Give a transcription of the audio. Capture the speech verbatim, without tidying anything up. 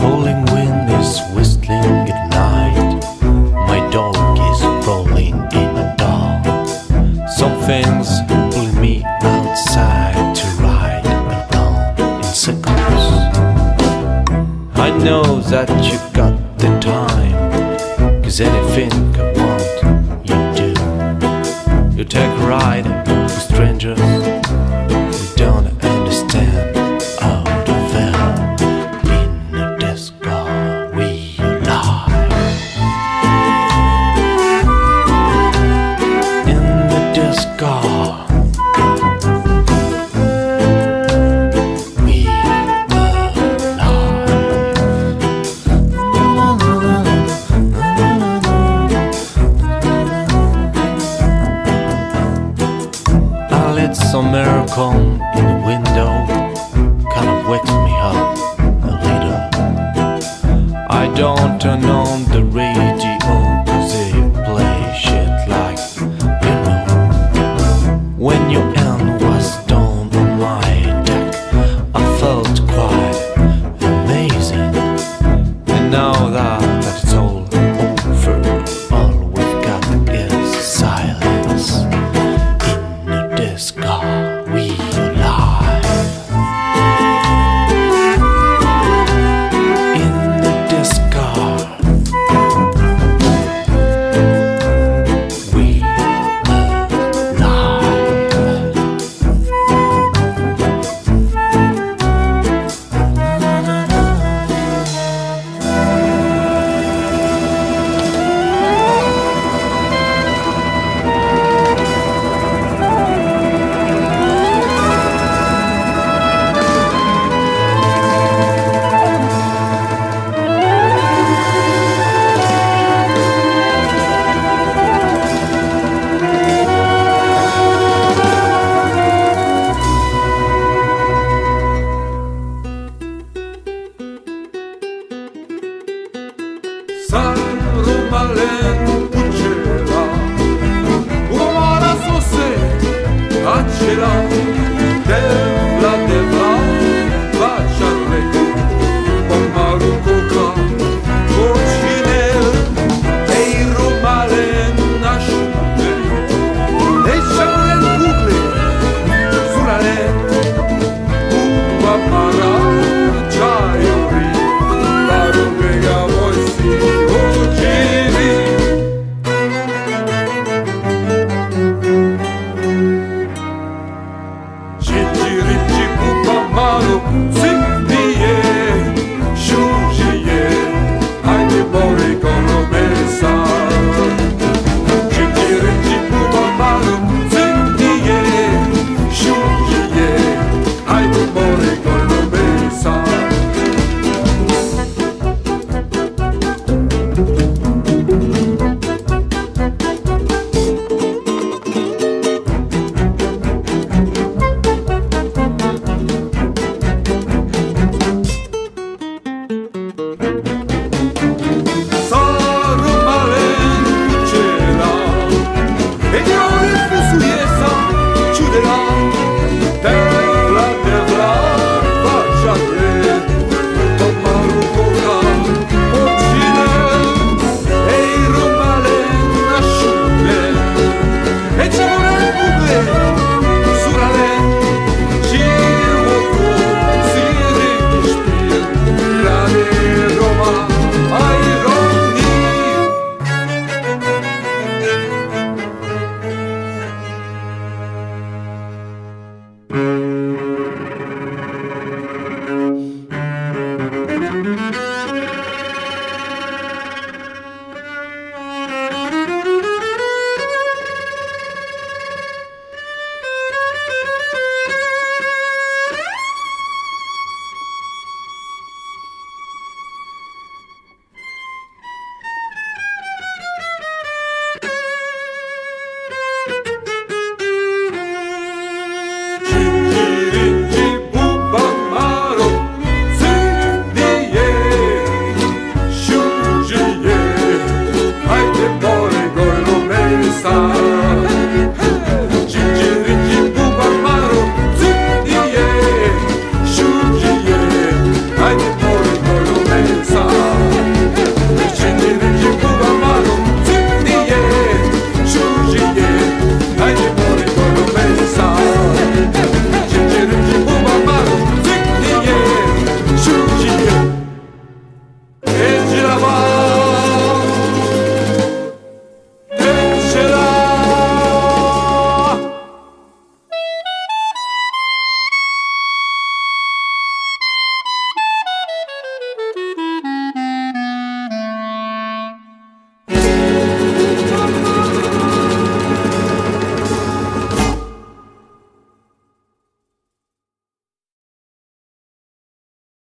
cooling wind is whistling at night. My dog is crawling in the dark. Something's pulling me outside to ride around in circles. I know that you got the time, 'cause anything I want you do. You take a ride with strangers who don't understand. Out of there in a disco we lie. In the disco we some air come in the window, kind of wakes me up a little. I don't turn on the radio 'cause they play shit like, you know. When your hand was down on my deck, I felt quite amazing. And now that, that it's all over, all we've got is silence. In the disco we alive. In the disco we Sarumalen ucela, umara sose, acela.